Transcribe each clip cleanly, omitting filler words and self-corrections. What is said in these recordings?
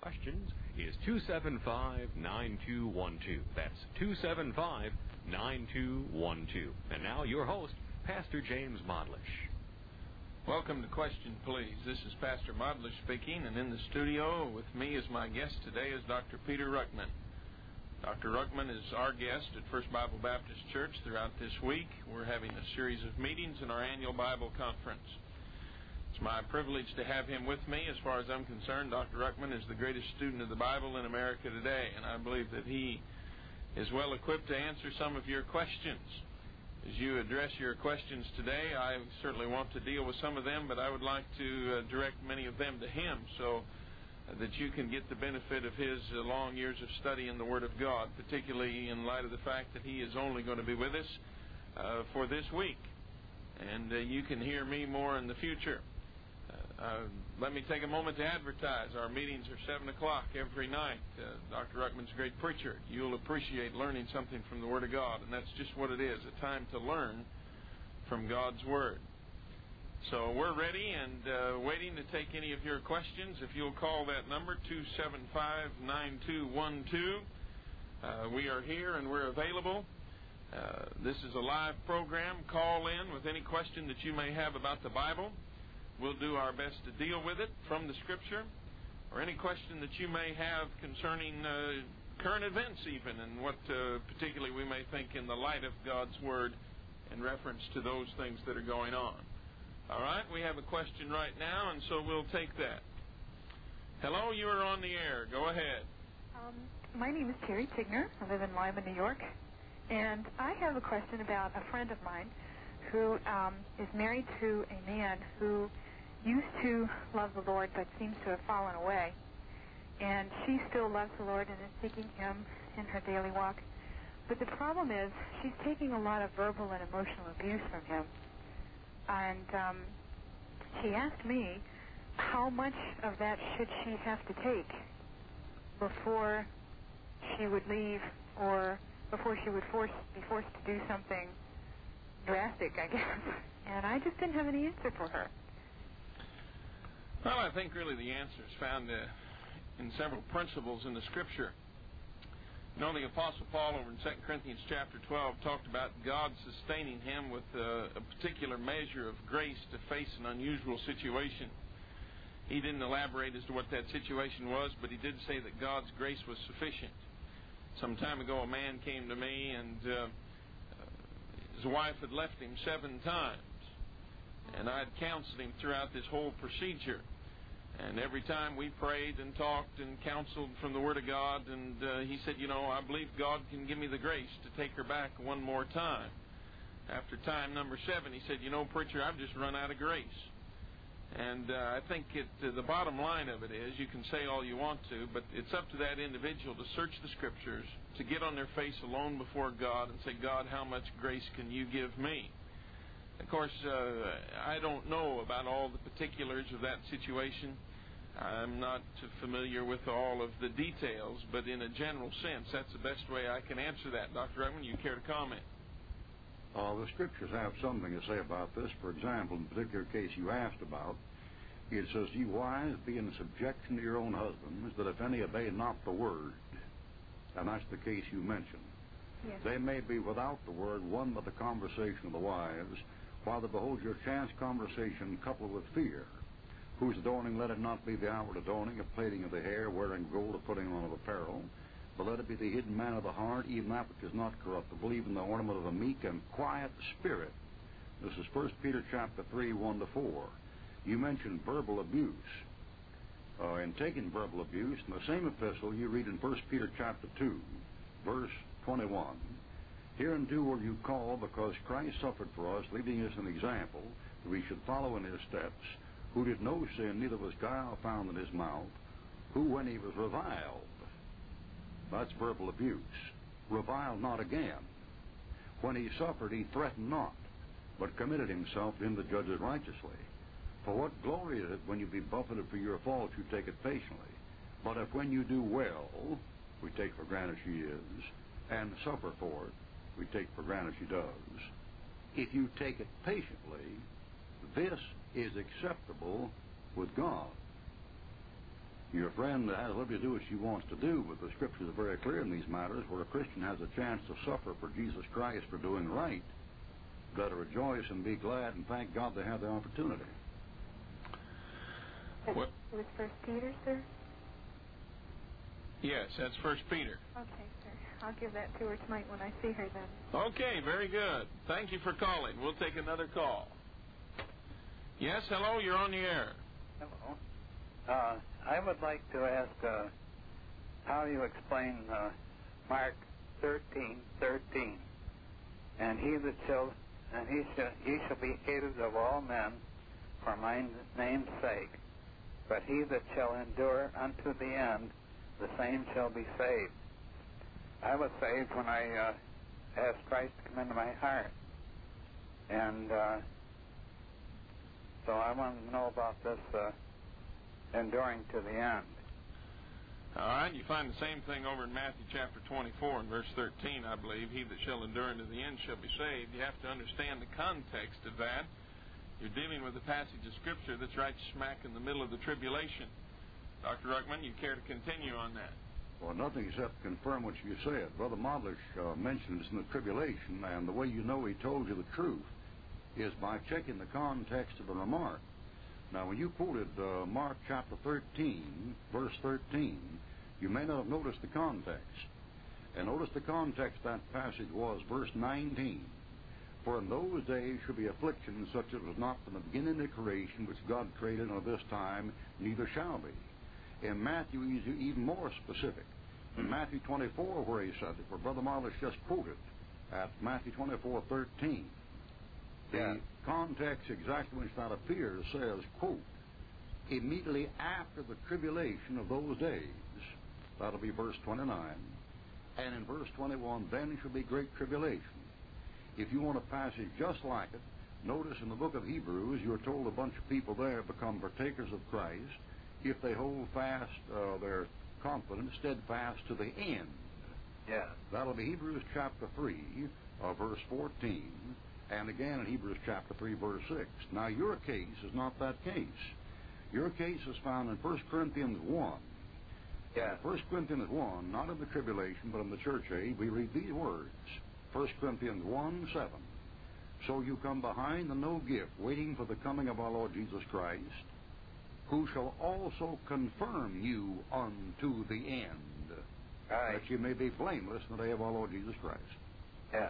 Questions is 275-9212. That's 275-9212. And now your host, Pastor James Modlish. Welcome to Question Please. This is Pastor Modlish speaking, and in the studio with me as my guest today is Dr. Peter Ruckman. Dr. Ruckman is our guest at First Bible Baptist Church throughout this week. We're having a series of meetings in our annual Bible conference. It's my privilege to have him with me. As far as I'm concerned, Dr. Ruckman is the greatest student of the Bible in America today, and I believe that he is well equipped to answer some of your questions. As you address your questions today, I certainly want to deal with some of them, but I would like to direct many of them to him so that you can get the benefit of his long years of study in the Word of God, particularly in light of the fact that he is only going to be with us for this week, and you can hear me more in the future. Let me take a moment to advertise. Our meetings are 7 o'clock every night. Dr. Ruckman's a great preacher. You'll appreciate learning something from the Word of God, and that's just what it is, a time to learn from God's Word. So we're ready and waiting to take any of your questions. If you'll call that number, 275-9212. We are here and we're available. This is a live program. Call in with any question that you may have about the Bible. We'll do our best to deal with it from the Scripture, or any question that you may have concerning current events even, and what particularly we may think in the light of God's Word in reference to those things that are going on. All right, we have a question right now, and so we'll take that. Hello, you are on the air. Go ahead. My name is Terry Tigner. I live in Lima, New York, and I have a question about a friend of mine who is married to a man who used to love the Lord but seems to have fallen away. And she still loves the Lord and is seeking Him in her daily walk. But the problem is she's taking a lot of verbal and emotional abuse from him. And she asked me how much of that should she have to take before she would leave, or before she would be forced to do something drastic, I guess. And I just didn't have any answer for her. Well, I think really the answer is found in several principles in the Scripture. You know, the Apostle Paul over in 2 Corinthians chapter 12 talked about God sustaining him with a particular measure of grace to face an unusual situation. He didn't elaborate as to what that situation was, but he did say that God's grace was sufficient. Some time ago, a man came to me, and his wife had left him 7 times. And I had counseled him throughout this whole procedure. And every time we prayed and talked and counseled from the Word of God, and he said, you know, I believe God can give me the grace to take her back one more time. After time number 7, he said, you know, preacher, I've just run out of grace. And I think the bottom line of it is, you can say all you want to, but it's up to that individual to search the Scriptures, to get on their face alone before God and say, God, how much grace can you give me? Of course, I don't know about all the particulars of that situation. I'm not familiar with all of the details, but in a general sense, that's the best way I can answer that. Dr. Ruckman, you care to comment? The Scriptures have something to say about this. For example, in the particular case you asked about, it says, ye wives, be in subjection to your own husbands, that if any obey not the word, and that's the case you mentioned. Yes. They may be without the word, won by the conversation of the wives, while they behold your chance conversation coupled with fear, whose adorning let it not be the outward adorning of plaiting of the hair, wearing gold, or putting on of apparel, but let it be the hidden man of the heart, even that which is not corruptible, even the ornament of a meek and quiet spirit. This is 1 Peter chapter 3, 1-4. You mentioned verbal abuse. In taking verbal abuse, in the same epistle you read in 1 Peter chapter 2, verse 21, hereunto were you called, because Christ suffered for us, leaving us an example, that we should follow in his steps, who did no sin, neither was guile found in his mouth, who when he was reviled, that's verbal abuse, reviled not again. When he suffered, he threatened not, but committed himself to him that judges righteously. For what glory is it when you be buffeted for your faults, you take it patiently? But if when you do well, we take for granted she is, and suffer for it, we take for granted she does, if you take it patiently, this is acceptable with God. Your friend has liberty to do what she wants to do, but the Scriptures are very clear in these matters. Where a Christian has a chance to suffer for Jesus Christ for doing right, better rejoice and be glad and thank God they have the opportunity. What? It was 1 Peter, sir? Yes, that's 1 Peter. Okay, sir. I'll give that to her tonight when I see her then. Okay, very good. Thank you for calling. We'll take another call. Yes, hello, you're on the air. Hello. I would like to ask how you explain Mark 13:13, and he shall be hated of all men for my name's sake, but he that shall endure unto the end, the same shall be saved. I was saved when I asked Christ to come into my heart, and so I want to know about this enduring to the end. All right, you find the same thing over in Matthew chapter 24 and verse 13, I believe. He that shall endure unto the end shall be saved. You have to understand the context of that. You're dealing with a passage of Scripture that's right smack in the middle of the tribulation. Dr. Ruckman, you care to continue on that? Well, nothing except confirm what you said. Brother Modlish mentioned it's in the tribulation, and the way you know he told you the truth is by checking the context of the remark. Now, when you quoted Mark chapter 13, verse 13, you may not have noticed the context. And notice the context of that passage was verse 19. For in those days shall be affliction such as was not from the beginning of the creation which God created until this time, neither shall be. In Matthew, he's even more specific. In Matthew 24, where he said it, where Brother Marlish just quoted, at Matthew 24:13, the context exactly which that appears says, quote, immediately after the tribulation of those days, that'll be verse 29, and in verse 21, then shall be great tribulation. If you want a passage just like it, notice in the book of Hebrews, you're told a bunch of people there become partakers of Christ if they hold fast their confidence steadfast to the end. Yeah. That'll be Hebrews chapter 3, verse 14, and again in Hebrews chapter 3, verse 6. Now, your case is not that case. Your case is found in 1 Corinthians 1. Yeah. 1 Corinthians 1, not in the tribulation, but in the church age, we read these words. 1 Corinthians 1:7. So you come behind and no gift, waiting for the coming of our Lord Jesus Christ, who shall also confirm you unto the end, Right. that you may be blameless in the day of our Lord Jesus Christ. Yeah.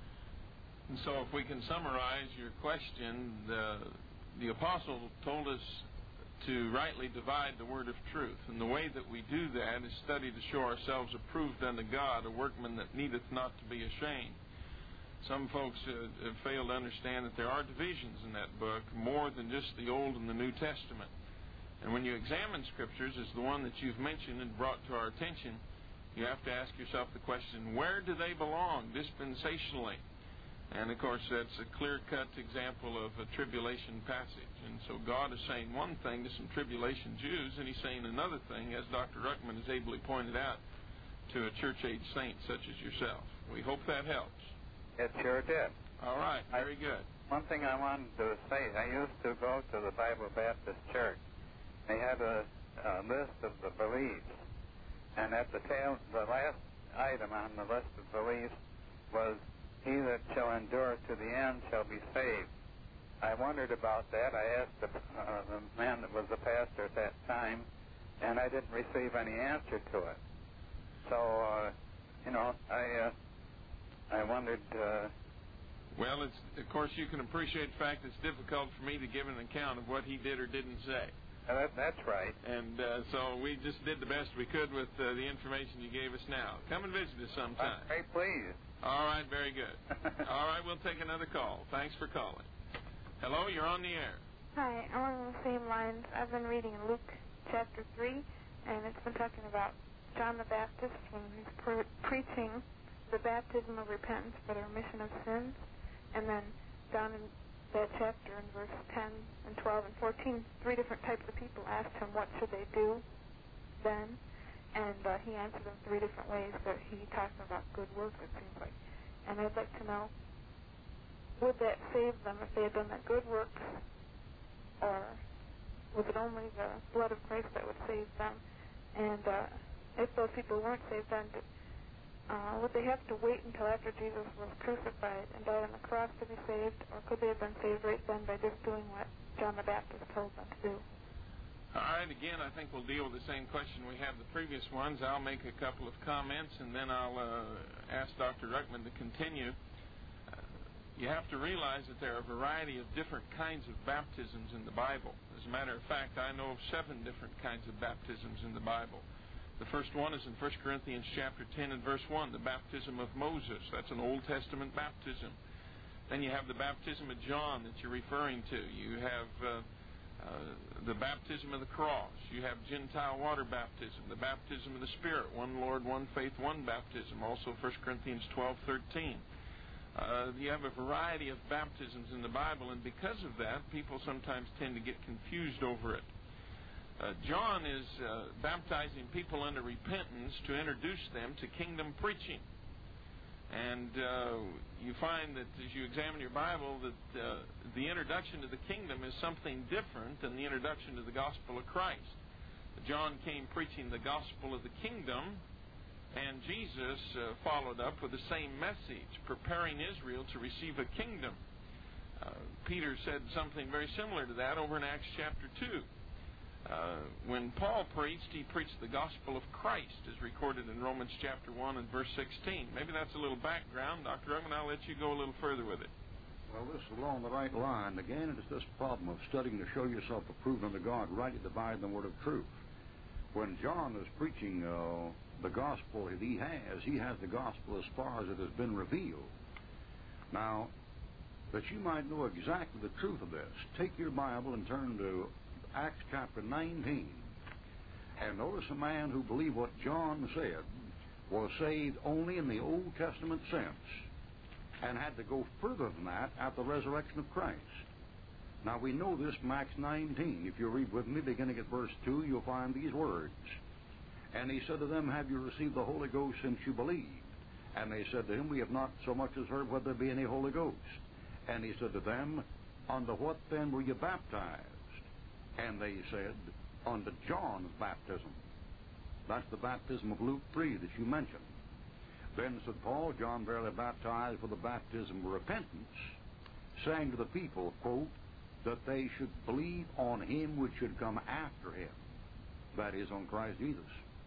And so if we can summarize your question, the apostle told us to rightly divide the word of truth. And the way that we do that is study to show ourselves approved unto God, a workman that needeth not to be ashamed. Some folks have failed to understand that there are divisions in that book, more than just the Old and the New Testament. And when you examine Scriptures, as the one that you've mentioned and brought to our attention, you have to ask yourself the question, where do they belong dispensationally? And, of course, that's a clear-cut example of a tribulation passage. And so God is saying one thing to some tribulation Jews, and he's saying another thing, as Dr. Ruckman has ably pointed out, to a church-age saint such as yourself. We hope that helps. It sure did. All right. Very good. One thing I wanted to say, I used to go to the Bible Baptist Church. They had a list of the beliefs. And at the last item on the list of beliefs was, he that shall endure to the end shall be saved. I wondered about that. I asked the man that was the pastor at that time, and I didn't receive any answer to it. So, I wondered... Well, of course, you can appreciate the fact it's difficult for me to give an account of what he did or didn't say. That's right. And so we just did the best we could with the information you gave us now. Come and visit us sometime. Hey, please. All right, very good. All right, we'll take another call. Thanks for calling. Hello, you're on the air. Hi, along the same lines, I've been reading Luke chapter 3, and it's been talking about John the Baptist when he's preaching the baptism of repentance for the remission of sins. And then down in that chapter in verse 10 and 12 and 14, 3 different types of people asked him what should they do then. And he answered them 3 different ways that he talked about good works, it seems like. And I'd like to know, would that save them if they had done that good work, or was it only the blood of Christ that would save them? And if those people weren't saved, then would they have to wait until after Jesus was crucified and died on the cross to be saved, or could they have been saved right then by just doing what John the Baptist told them to do? All right, again, I think we'll deal with the same question we have the previous ones. I'll make a couple of comments, and then I'll ask Dr. Ruckman to continue. You have to realize that there are a variety of different kinds of baptisms in the Bible. As a matter of fact, I know of 7 different kinds of baptisms in the Bible. The first one is in 1 Corinthians chapter 10 and verse 1, the baptism of Moses. That's an Old Testament baptism. Then you have the baptism of John that you're referring to. You have the baptism of the cross. You have Gentile water baptism, the baptism of the Spirit, one Lord, one faith, one baptism. Also 1 Corinthians 12:13. You have a variety of baptisms in the Bible, and because of that, people sometimes tend to get confused over it. John is baptizing people unto repentance to introduce them to kingdom preaching. And you find that as you examine your Bible that the introduction to the kingdom is something different than the introduction to the gospel of Christ. John came preaching the gospel of the kingdom, and Jesus followed up with the same message, preparing Israel to receive a kingdom. Peter said something very similar to that over in Acts chapter 2. When Paul preached, he preached the gospel of Christ, as recorded in Romans chapter 1 and verse 16. Maybe that's a little background. Dr. Ruckman, I'll let you go a little further with it. Well, this is along the right line. Again, it is this problem of studying to show yourself approved unto God, rightly dividing the word of truth. When John is preaching the gospel he has the gospel as far as it has been revealed. Now, that you might know exactly the truth of this, take your Bible and turn to Acts chapter 19, and notice a man who believed what John said was saved only in the Old Testament sense and had to go further than that at the resurrection of Christ. Now we know this from Acts 19. If you read with me, beginning at verse 2, you'll find these words. And he said to them, have you received the Holy Ghost since you believed? And they said to him, we have not so much as heard whether there be any Holy Ghost. And he said to them, unto what then were you baptized? And they said, unto John's baptism. That's the baptism of Luke 3 that you mentioned. Then said Paul, John verily baptized with the baptism of repentance, saying to the people, quote, that they should believe on him which should come after him, that is, on Christ Jesus.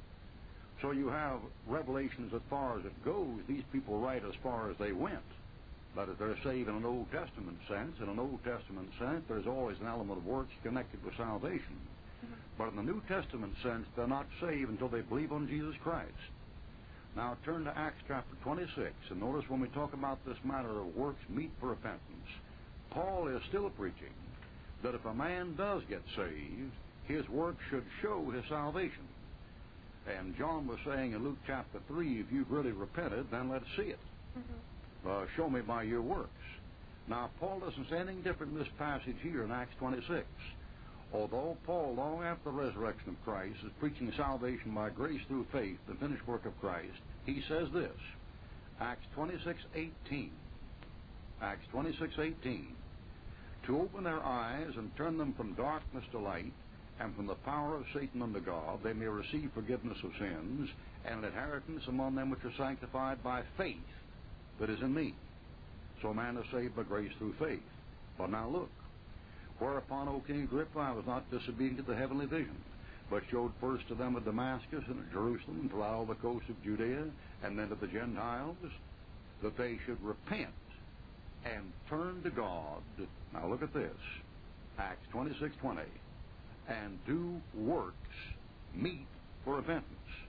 So you have revelations as far as it goes. These people write as far as they went. That is, they're saved in an Old Testament sense. In an Old Testament sense, there's always an element of works connected with salvation. Mm-hmm. But in the New Testament sense, they're not saved until they believe on Jesus Christ. Now turn to Acts chapter 26, and notice when we talk about this matter of works meet for repentance, Paul is still preaching that if a man does get saved, his work should show his salvation. And John was saying in Luke chapter 3, if you've really repented, then let's see it. Mm-hmm. Show me by your works. Now, Paul doesn't say anything different in this passage here in Acts 26. Although Paul, long after the resurrection of Christ, is preaching salvation by grace through faith, the finished work of Christ, he says this, Acts 26:18. Acts 26:18. To open their eyes and turn them from darkness to light, and from the power of Satan unto God, they may receive forgiveness of sins, and an inheritance among them which are sanctified by faith that is in me. So man is saved by grace through faith. But now look, whereupon, O King Agrippa, I was not disobedient to the heavenly vision, but showed first to them at Damascus and at Jerusalem, and throughout all the coast of Judea, and then to the Gentiles, that they should repent and turn to God. Now look at this, Acts 26:20, and do works meet for repentance.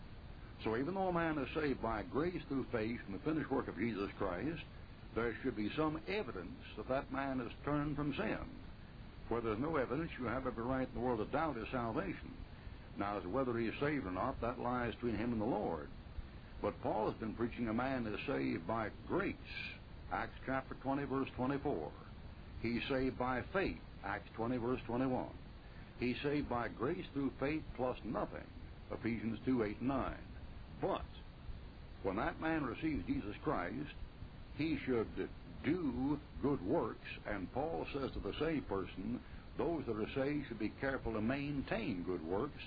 So even though a man is saved by grace through faith in the finished work of Jesus Christ, there should be some evidence that that man has turned from sin. Where there's no evidence, you have every right in the world to doubt his salvation. Now, as to whether he is saved or not, that lies between him and the Lord. But Paul has been preaching a man is saved by grace, Acts chapter 20, verse 24. He's saved by faith, Acts 20, verse 21. He's saved by grace through faith plus nothing, Ephesians 2, 8, and 9. But when that man receives Jesus Christ, he should do good works, and Paul says to the saved person, those that are saved should be careful to maintain good works,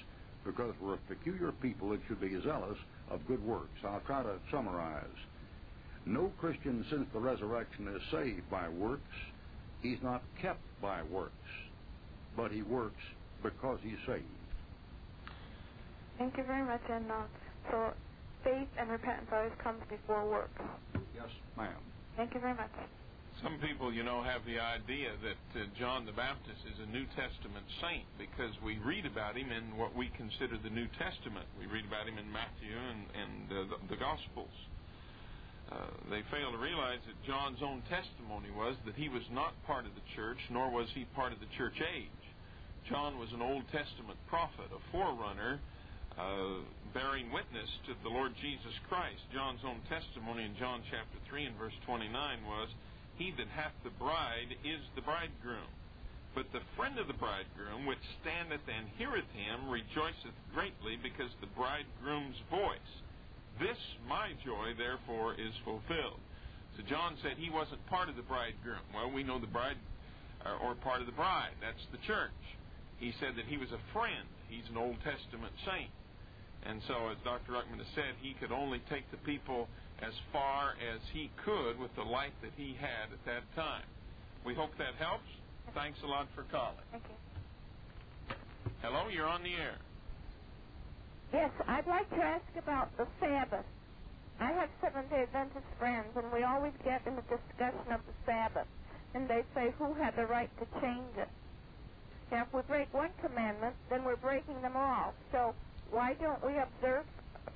because we're a peculiar people that should be zealous of good works. I'll try to summarize. No Christian since the resurrection is saved by works. He's not kept by works, but he works because he's saved. Thank you very much. And so faith and repentance always comes before works. Yes, ma'am. Thank you very much. Some people, have the idea that John the Baptist is a New Testament saint because we read about him in what we consider the New Testament. We read about him in Matthew and the Gospels. They fail to realize that John's own testimony was that he was not part of the church, nor was he part of the church age. John was an Old Testament prophet, a forerunner, bearing witness to the Lord Jesus Christ. John's own testimony in John chapter 3 and verse 29 was, "He that hath the bride is the bridegroom. But the friend of the bridegroom, which standeth and heareth him, rejoiceth greatly because the bridegroom's voice. This my joy, therefore, is fulfilled." So John said he wasn't part of the bridegroom. Well, we know the bride, or part of the bride. That's the church. He said that he was a friend. He's an Old Testament saint. And so, as Dr. Ruckman has said, he could only take the people as far as he could with the light that he had at that time. We hope that helps. Thanks a lot for calling. Thank you. Hello, you're on the air. Yes, I'd like to ask about the Sabbath. I have Seventh-day Adventist friends, and we always get in a discussion of the Sabbath, and they say, who had the right to change it? Now, if we break one commandment, then we're breaking them all. So why don't we observe,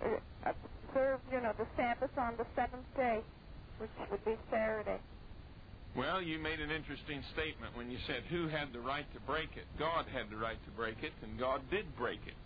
the Sabbath on the seventh day, which would be Saturday? Well, you made an interesting statement when you said who had the right to break it. God had the right to break it, and God did break it.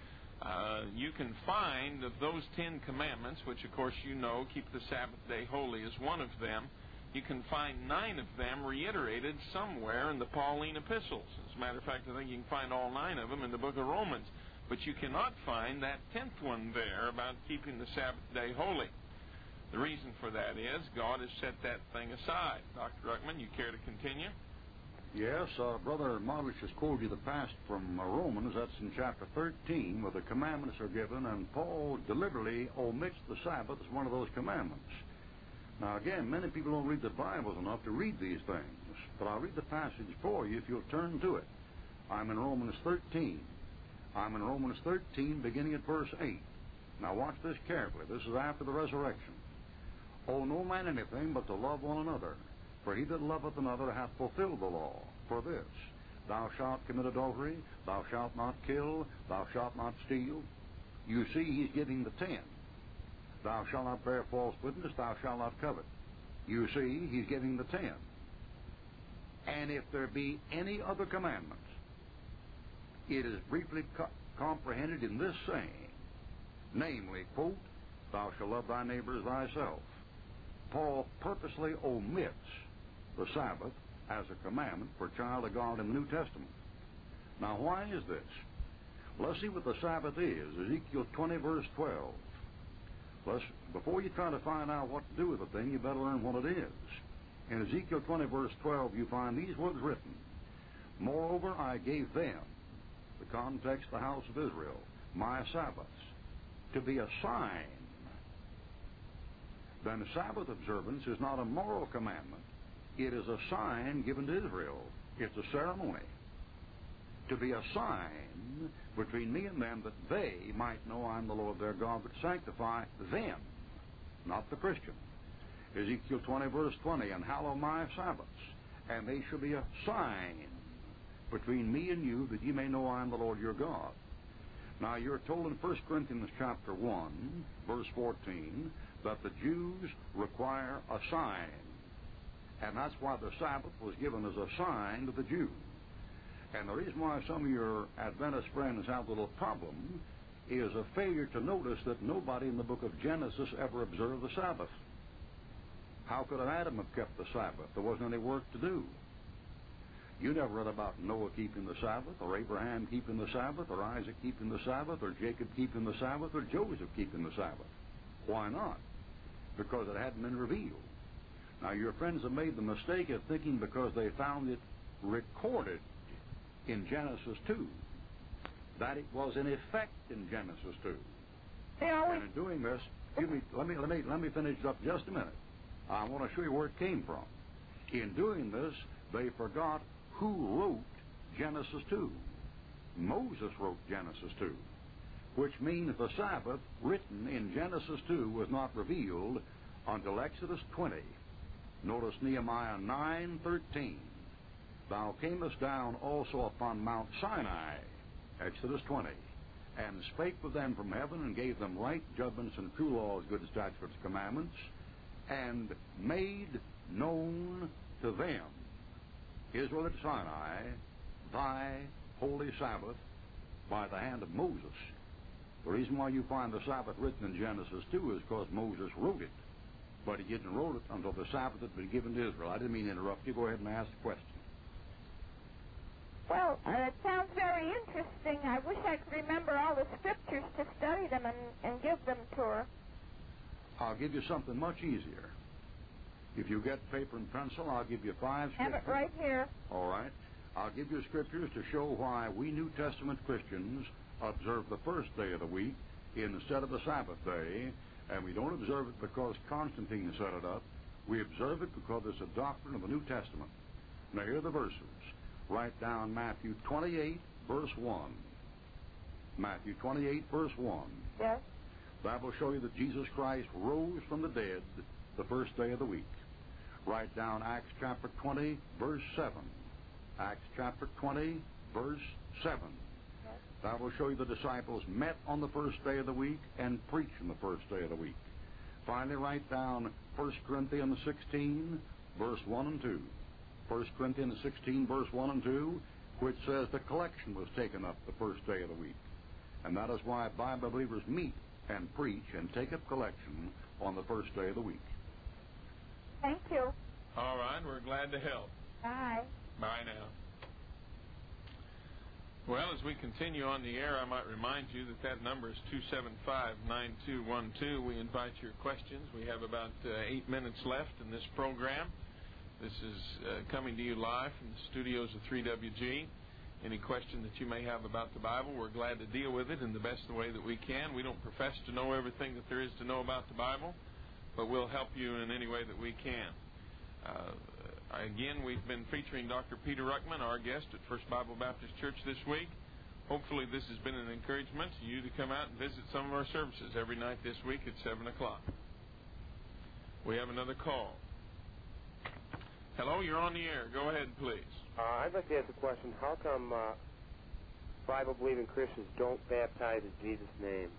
You can find of those 10 commandments, which of course keep the Sabbath day holy is one of them, you can find 9 of them reiterated somewhere in the Pauline epistles. As a matter of fact, I think you can find all 9 of them in the book of Romans. But you cannot find that 10th one there about keeping the Sabbath day holy. The reason for that is God has set that thing aside. Dr. Ruckman, you care to continue? Yes, Brother Modrich has quoted you the passage from Romans. That's in chapter 13, where the commandments are given, and Paul deliberately omits the Sabbath as one of those commandments. Now, again, many people don't read the Bibles enough to read these things, but I'll read the passage for you if you'll turn to it. I'm in Romans 13. I'm in Romans 13, beginning at verse 8. Now, watch this carefully. This is after the resurrection. "Owe no man anything but to love one another. For he that loveth another hath fulfilled the law. For this, thou shalt commit adultery, thou shalt not kill, thou shalt not steal." You see, he's giving the 10. "Thou shalt not bear false witness, thou shalt not covet." You see, he's giving the 10. "And if there be any other commandment, it is briefly comprehended in this saying, namely, quote, thou shalt love thy neighbor as thyself." Paul purposely omits the Sabbath as a commandment for a child of God in the New Testament. Now, why is this? Let's see what the Sabbath is. Ezekiel 20, verse 12. Before you try to find out what to do with the thing, you better learn what it is. In Ezekiel 20, verse 12, you find these words written, "Moreover, I gave them," the context, the house of Israel, "my Sabbaths, to be a sign." Then Sabbath observance is not a moral commandment. It is a sign given to Israel. It's a ceremony. To be a sign between me and them, that they might know I'm the Lord their God, but sanctify them, not the Christian. Ezekiel 20, verse 20, "And hallow my Sabbaths, and they shall be a sign between me and you, that ye may know I am the Lord your God." Now, you're told in 1 Corinthians chapter 1, verse 14, that the Jews require a sign. And that's why the Sabbath was given as a sign to the Jew. And the reason why some of your Adventist friends have a little problem is a failure to notice that nobody in the book of Genesis ever observed the Sabbath. How could Adam have kept the Sabbath? There wasn't any work to do. You never read about Noah keeping the Sabbath, or Abraham keeping the Sabbath, or Isaac keeping the Sabbath, or Jacob keeping the Sabbath, or Joseph keeping the Sabbath. Why not? Because it hadn't been revealed. Now, your friends have made the mistake of thinking because they found it recorded in Genesis 2 that it was in effect in Genesis 2. They always... And in doing this, let me finish up just a minute. I want to show you where it came from. In doing this, they forgot who wrote Genesis 2. Moses wrote Genesis 2, which means the Sabbath written in Genesis 2 was not revealed until Exodus 20. Notice Nehemiah 9:13. Thou camest down also upon Mount Sinai, Exodus 20, and spake with them from heaven, and gave them right judgments and true laws, good statutes, commandments, and made known to them, Israel at Sinai, thy holy Sabbath by the hand of Moses. The reason why you find the Sabbath written in Genesis 2 is because Moses wrote it. But he didn't wrote it until the Sabbath had been given to Israel. I didn't mean to interrupt you. Go ahead and ask the question. Well, it sounds very interesting. I wish I could remember all the scriptures to study them and give them to her. I'll give you something much easier. If you get paper and pencil, I'll give you 5 scriptures. Have it right here. All right. I'll give you scriptures to show why we New Testament Christians observe the first day of the week instead of the Sabbath day, and we don't observe it because Constantine set it up. We observe it because it's a doctrine of the New Testament. Now, here are the verses. Write down Matthew 28, verse 1. Matthew 28, verse 1. Yes. That will show you that Jesus Christ rose from the dead the first day of the week. Write down Acts chapter 20, verse 7. Acts chapter 20, verse 7. Yes. That will show you the disciples met on the first day of the week and preached on the first day of the week. Finally, write down 1 Corinthians 16, verse 1 and 2. 1 Corinthians 16, verse 1 and 2, which says the collection was taken up the first day of the week. And that is why Bible believers meet and preach and take up collection on the first day of the week. Thank you. All right, we're glad to help. Bye. Bye now. Well, as we continue on the air, I might remind you that number is 275-9212. We invite your questions. We have about 8 minutes left in this program. This is coming to you live from the studios of 3WG. Any question that you may have about the Bible, we're glad to deal with it in the best way that we can. We don't profess to know everything that there is to know about the Bible, but we'll help you in any way that we can. Again, we've been featuring Dr. Peter Ruckman, our guest at First Bible Baptist Church this week. Hopefully this has been an encouragement to you to come out and visit some of our services every night this week at 7 o'clock. We have another call. Hello, you're on the air. Go ahead, please. I'd like to ask a question. How come Bible-believing Christians don't baptize in Jesus' name?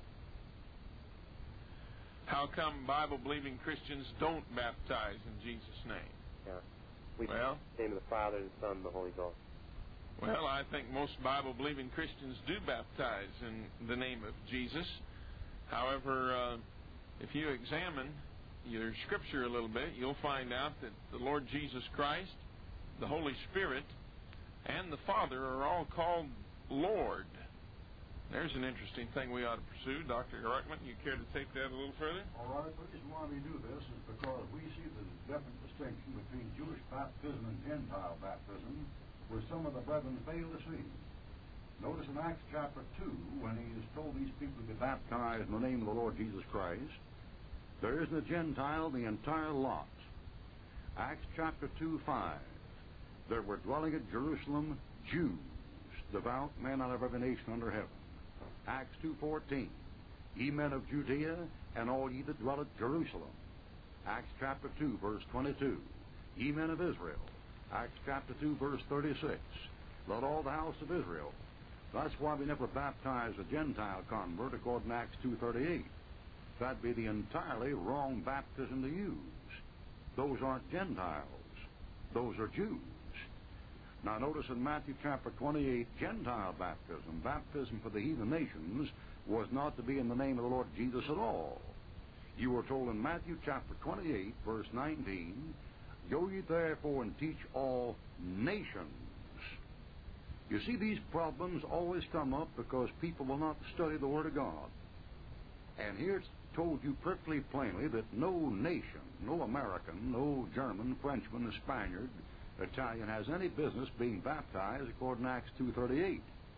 How come Bible-believing Christians don't baptize in Jesus' name? Yeah. In the name of the Father, the Son, and the Holy Ghost. Well, I think most Bible-believing Christians do baptize in the name of Jesus. However, if you examine your Scripture a little bit, you'll find out that the Lord Jesus Christ, the Holy Spirit, and the Father are all called Lord. There's an interesting thing we ought to pursue. Dr. Ruckman, you care to take that a little further? All right. The reason why we do this is because we see the definite distinction between Jewish baptism and Gentile baptism, where some of the brethren fail to see. Notice in Acts chapter 2, when he has told these people to be baptized in the name of the Lord Jesus Christ, there isn't a Gentile the entire lot. Acts chapter 2:5, there were dwelling at Jerusalem Jews, devout men out of every nation under heaven. Acts 2:14, ye men of Judea, and all ye that dwell at Jerusalem. Acts chapter 2, verse 22, ye men of Israel. Acts chapter 2, verse 36, let all the house of Israel. That's why we never baptize a Gentile convert according to Acts 2:38. That'd be the entirely wrong baptism to use. Those aren't Gentiles. Those are Jews. Now notice in Matthew chapter 28, Gentile baptism, baptism for the heathen nations, was not to be in the name of the Lord Jesus at all. You were told in Matthew chapter 28, verse 19, go ye therefore and teach all nations. You see, these problems always come up because people will not study the Word of God. And here it's told you perfectly plainly that no nation, no American, no German, Frenchman, Spaniard, Italian has any business being baptized according to Acts 2:38.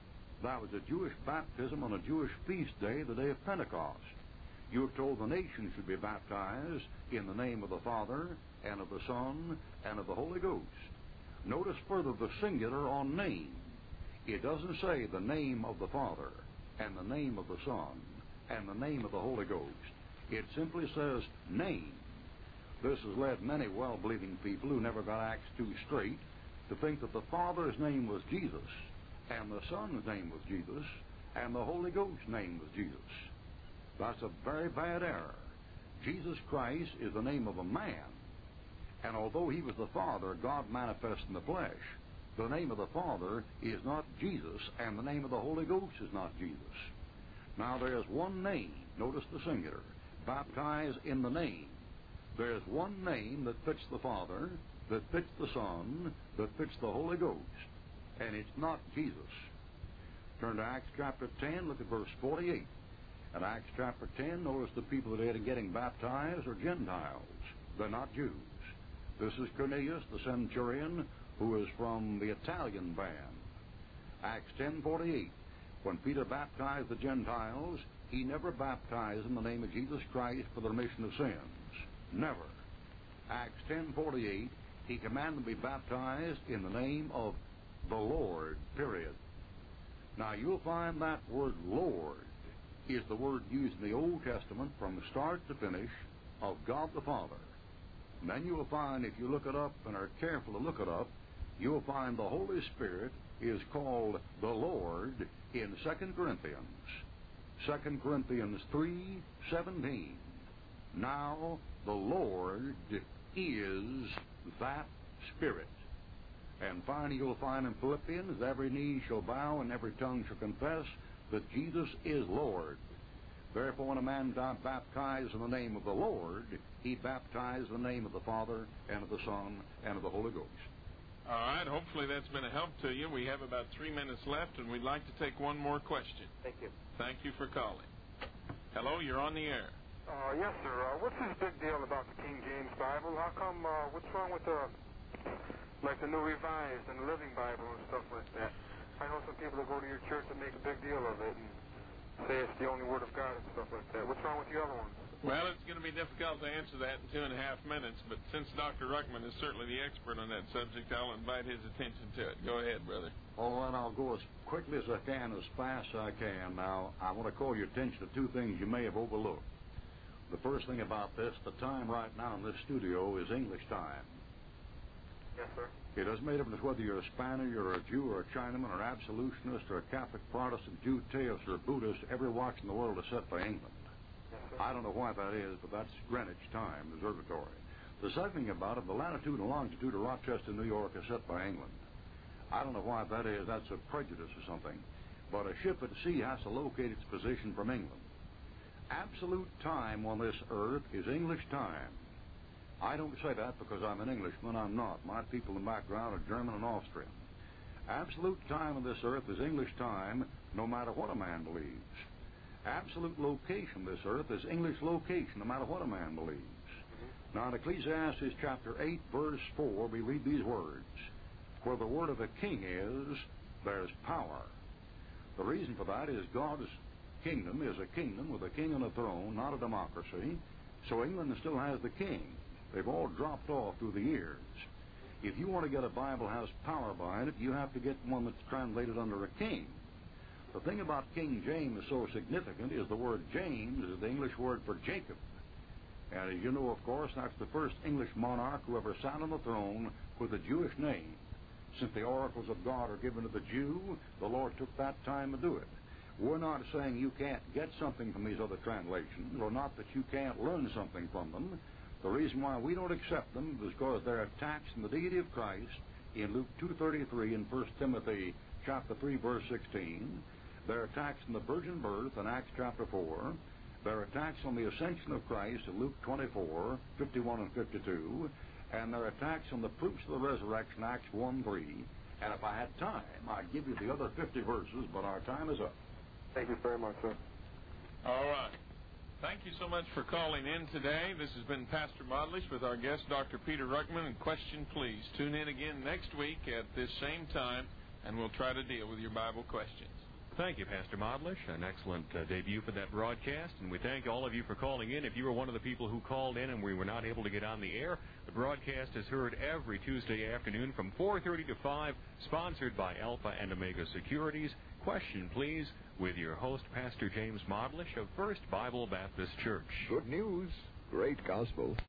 That was a Jewish baptism on a Jewish feast day, the day of Pentecost. You were told the nation should be baptized in the name of the Father, and of the Son, and of the Holy Ghost. Notice further the singular on name. It doesn't say the name of the Father, and the name of the Son, and the name of the Holy Ghost. It simply says name. This has led many well-believing people who never got Acts 2 straight to think that the Father's name was Jesus, and the Son's name was Jesus, and the Holy Ghost's name was Jesus. That's a very bad error. Jesus Christ is the name of a man, and although he was the Father, God manifest in the flesh, the name of the Father is not Jesus, and the name of the Holy Ghost is not Jesus. Now there's one name, notice the singular, baptized in the name. There's one name that fits the Father, that fits the Son, that fits the Holy Ghost, and it's not Jesus. Turn to Acts chapter 10, look at verse 48. In Acts chapter 10, notice the people that are getting baptized are Gentiles. They're not Jews. This is Cornelius, the centurion, who is from the Italian band. Acts 10:48. When Peter baptized the Gentiles, he never baptized in the name of Jesus Christ for the remission of sins. Never. Acts 10:48, he commanded them to be baptized in the name of the Lord, period. Now you'll find that word Lord is the word used in the Old Testament from start to finish of God the Father. And then you will find, if you look it up and are careful to look it up, you will find the Holy Spirit is called the Lord in 2 Corinthians. 2 Corinthians 3:17. Now the Lord is that Spirit. And finally you'll find in Philippians, every knee shall bow and every tongue shall confess that Jesus is Lord. Therefore, when a man got baptized in the name of the Lord, he baptized in the name of the Father and of the Son and of the Holy Ghost. All right, hopefully that's been a help to you. We have about 3 minutes left, and we'd like to take one more question. Thank you. Thank you for calling. Hello, you're on the air. Yes, sir. What's this big deal about the King James Bible? How come, what's wrong with the New Revised and the Living Bible and stuff like that? I know some people that go to your church that make a big deal of it and say it's the only Word of God and stuff like that. What's wrong with the other ones? Well, it's going to be difficult to answer that in 2.5 minutes, but since Dr. Ruckman is certainly the expert on that subject, I'll invite his attention to it. Go ahead, brother. All right, I'll go as quickly as I can, as fast as I can. Now, I want to call your attention to 2 things you may have overlooked. The first thing about this, the time right now in this studio is English time. Yes, sir. It doesn't make a difference whether you're a Spaniard or a Jew or a Chinaman or absolutionist or a Catholic, Protestant, Jew, Theist, or Buddhist. Every watch in the world is set by England. Yes, sir. I don't know why that is, but that's Greenwich time, observatory. The second thing about it, the latitude and longitude of Rochester, New York, is set by England. I don't know why that is. That's a prejudice or something. But a ship at sea has to locate its position from England. Absolute time on this earth is English time. I don't say that because I'm an Englishman. I'm not. My people in the background are German and Austrian. Absolute time on this earth is English time, no matter what a man believes. Absolute location on this earth is English location, no matter what a man believes. Now, in Ecclesiastes chapter 8, verse 4, we read these words: where the word of a king is, there's power. The reason for that is God's kingdom is a kingdom with a king on a throne, not a democracy. So England still has the king. They've all dropped off through the years. If you want to get a Bible that has power behind it, you have to get one that's translated under a king. The thing about King James is so significant is the word James is the English word for Jacob. And as you know, of course, that's the first English monarch who ever sat on the throne with a Jewish name. Since the oracles of God are given to the Jew, the Lord took that time to do it. We're not saying you can't get something from these other translations, or not that you can't learn something from them. The reason why we don't accept them is because they're attacks in the deity of Christ in Luke 2:33 and 1 Timothy chapter 3, verse 16. They're attacks on the virgin birth in Acts chapter 4. They're attacks on the ascension of Christ in Luke 24, 51 and 52. And they're attacks on the proofs of the resurrection, Acts 1:3. And if I had time, I'd give you the other 50 verses, but our time is up. Thank you very much, sir. All right. Thank you so much for calling in today. This has been Pastor Modlish with our guest, Dr. Peter Ruckman. And question, please. Tune in again next week at this same time, and we'll try to deal with your Bible questions. Thank you, Pastor Modlish. An excellent debut for that broadcast, and we thank all of you for calling in. If you were one of the people who called in and we were not able to get on the air, the broadcast is heard every Tuesday afternoon from 4:30 to 5, sponsored by Alpha and Omega Securities. Question, please, with your host, Pastor James Modlish of First Bible Baptist Church. Good news, great gospel.